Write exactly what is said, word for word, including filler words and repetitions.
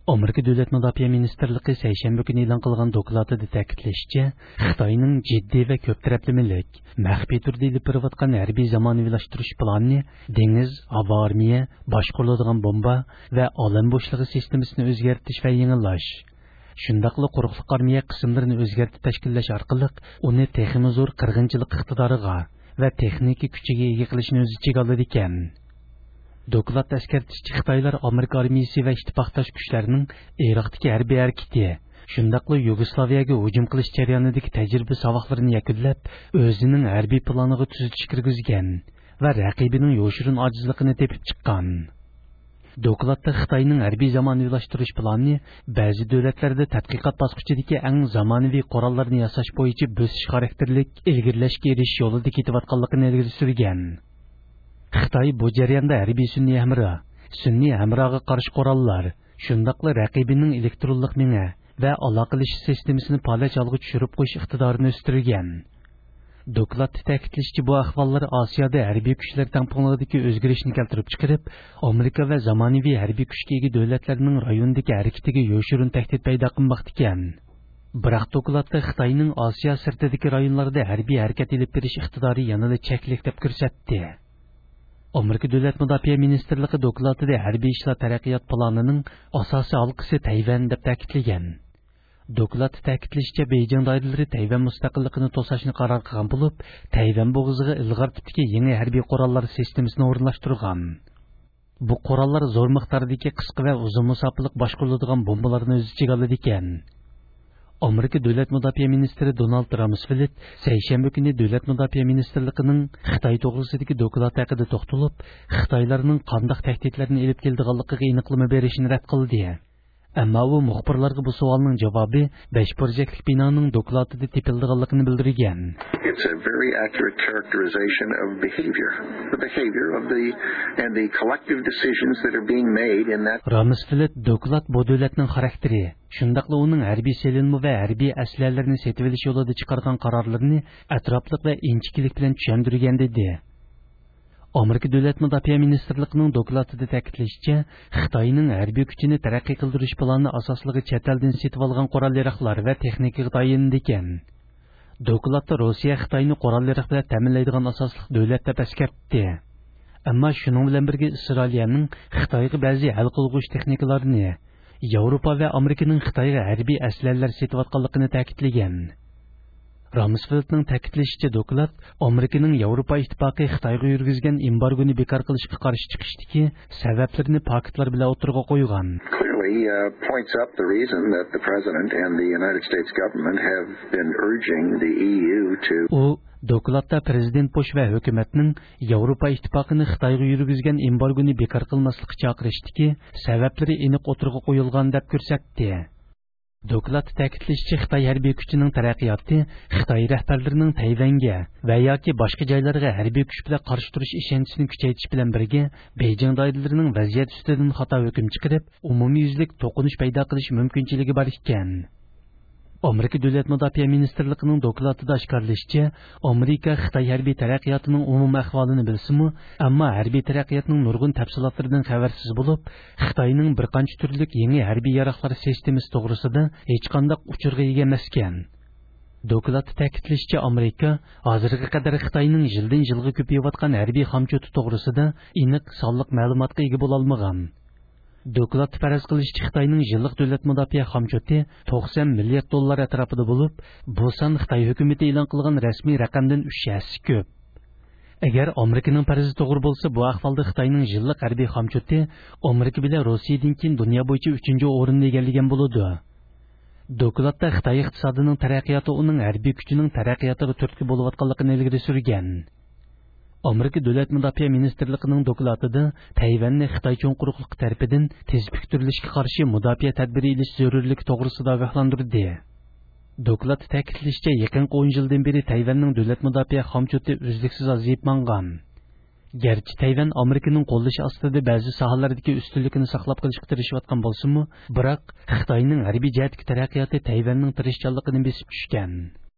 Amerika Dövlət Müdafiə Ministerliyi səyşənbə günü e'lon qilgan dokladida ta'kidlashicha, Xitoyning jiddiy va ko'p taraflamalik, maxfiy turda ilib berayotgan harbiy zamonaviylashtirish planini dengiz, havo armiya, boshqariladigan bomba va olam bo'shligi sistemasini o'zgartirish va yangilash, shundaqla quruqliq armiya qismlarini o'zgartirib tashkillash orqali uni texnik zo'r qirg'inchilik iqtidoriga va texnik kuchiga ega qilishni o'z ichiga oladi ekan. Doklad eskartishchi Xitoylar Amerika armiyasi va ittifoqdosh kuchlarining Iroqdagi harbiy harakati, shundaqla Yugoslaviyaga hujum qilish jarayonidagi tajriba saboqlarini yakunlab, o'zining harbiy planiga tuzitish kirgizgan va raqibining yo'shirin ojizligini tepib chiqqan. Dokladda Xitoyning harbiy zamonaviylashtirish planini ba'zi davlatlarda tadqiqot bosqichidagi eng zamonaviy qurollarni yasash bo'yicha bo'sish xarakterlik ilgirlashga erishish yo'lida ketayotganligini ilgari surgan. Xitoy bu jarayonda harbiy sunniy hamra, sunniy hamroga qarshi qurollar, shundaqla raqibining elektronlik minga va aloqalash sistemasini palach olg'a tushirib qo'yish iqtidorini o'stirgan. Dokladda ta'kidlashicha, bu ahvollar Osiyoda harbiy kuchlar tangpunligidagi o'zgarishni keltirib chiqarib, Amerika va zamonaviy harbiy kuchga ega davlatlarning rayondagi harakatiga yo'shirin tahdid paydo qilmoqda ekan. Biroq dokladda Xitoyning Osiyo sirtidagi rayonlarda harbiy harakat olib berish iqtidori yanada cheklik deb ko'rsatdi. Amerika Dövlət Müdafiə Ministerliyi dokladida harbiy ishlar taraqqiyot planining asosiy halqasi Tayvan deb ta'kidlagan. Dokladda ta'kidlashicha, Beijing doiralari Tayvan mustaqilligini to'sashni qaror qilgan bo'lib, Tayvan bo'g'ziga ilg'or tipdagi yangi harbiy qurollar sistemasini o'rnashtirgan. Bu qurollar zo'r miqdordagi qisqa va uzun musofirlik boshqariladigan bombalarni o'z ichiga oladi ekan. Amerika Dövlət Müdafiə Ministri Donald Rumsfeld səyşənbə günü Dövlət Müdafiə Ministerligining Xitoy to'g'risidagi doklad haqida to'xtalib, Xitoylarning qandaq tahdidlarni elib keldiganligiga aniqlama berishni rad qildi. Ammo u muxbirlarga bu savolning javobi besh burchakli binoning dokladida tepildiganligini bildirgan. It's a very accurate characterization of behavior, the behavior of the and the collective decisions that are being made in that. Rumsfeld doklad bu davlatning xarakteri, shundaqla uning harbiy selinma va harbiy aslalarni setib olish yo'lida chiqargan qarorlarini atrofliq va inchiklik bilan tushuntirgan dedi. Amerika Dövlət Müdafiə Ministerligining dokladida ta'kidlashicha, Xitoyning harbiy kuchini taraqqiy qildirish planini asosligi chet eldan setib olgan qurol-yarog'lar va texnikaga tayanadi ekan. Dokladda Rossiya Xitoyni qurol-yarog' bilan ta'minlaydigan asosli davlat deb eskartdi. Ammo shuning bilan birga Isroilning Xitoyga ba'zi hal qilg'uch texnikalarini, Yevropa va Amerikaning Xitoyga harbiy aslalar setib olganligini ta'kidlagan. Rumsfeldning ta'kidlashicha, doklad Amerikaning Yevropa ittifoqi Xitoyga yurgizgan embargoni bekor qilishga qarshi chiqishdagi sabablarini paketlar bilan o'tirg'a qo'ygan. Clearly uh, points up the reason that the president and the United States government have been urging the E U to. U dokladda prezident Bush va hukumatning Yevropa ittifoqini Xitoyga yurgizgan embargoni bekor qilmaslikka chaqirishdagi sabablari aniq o'tirg'a qo'yilgan deb ko'rsatdi. Dokladda ta'kidlashicha, Xitoy harbiy kuchining taraqqiyoti Xitoy rahbarlarining Tayvanga va yoki boshqa joylarga harbiy kuch bilan qarshi turish ishonchini kuchaytirish bilan birga, Beijing doiralarining vaziyat ustidan xato hukm chiqarib, umumyuzlik to'qinish paydo qilish mumkinchiligi bor ekan. Amerika Dövlət Müdafiə Ministerligining dokladida oshkorlashicha, Amerika Xitoy harbiy taraqqiyotining umumiy ahvolini bilsa-mu, ammo harbiy taraqqiyotning nurg'un tafsilotlaridan xabarsiz bo'lib, Xitoyning bir qancha turlik yangi harbiy yaroqlar sistemasi to'g'risida hech qanday uchurga ega emas ekan. Dokladda ta'kidlashicha, Amerika hozirga qadar Xitoyning yildan yilga ko'payayotgan harbiy xomchoti to'g'risida aniq sonliq ma'lumotga ega bo'la olmagan. Doklad faraz qilishicha, Xitoyning yillik davlat mudofaa xomchoti to'qson milliard dollar atrofida bo'lib, bu son Xitoy hukumati e'lon qilgan rasmiy raqamdan uch hassa ko'p. Agar Amerikaning farazi to'g'ri bo'lsa, bu ahvolda Xitoyning yillik harbiy xomchoti Amerika bilan Rossiyadan keyin dunyo bo'yicha uchinchi o'rinni egallagan bo'ladi. Dokladda Xitoy iqtisodining taraqqiyoti uning harbiy kuchining taraqqiyotiga turtki bo'layotganligini ilgari surgan. Amerika Dövlət Müdafiə Ministerligining dokladida Tayvanni Xitoy cho'ng quruqliq tarafidan tezlik turilishga qarshi mudofaa tadbiri ilish zarurligi to'g'risida ogohlantirdi. Doklad ta'kidlashicha, yaqin o'n yildan beri Tayvanning davlat mudofaa xomchoti uzluksiz ozayib mangan. Garchi Tayvan Amerikaning qo'llashi ostida ba'zi sohalardagi ustunlikni saqlab qolishga tirishayotgan bo'lsa-mu, biroq Xitoyning harbiy jihatdagi taraqqiyoti Tayvanning tirishchanligini besib tushgan.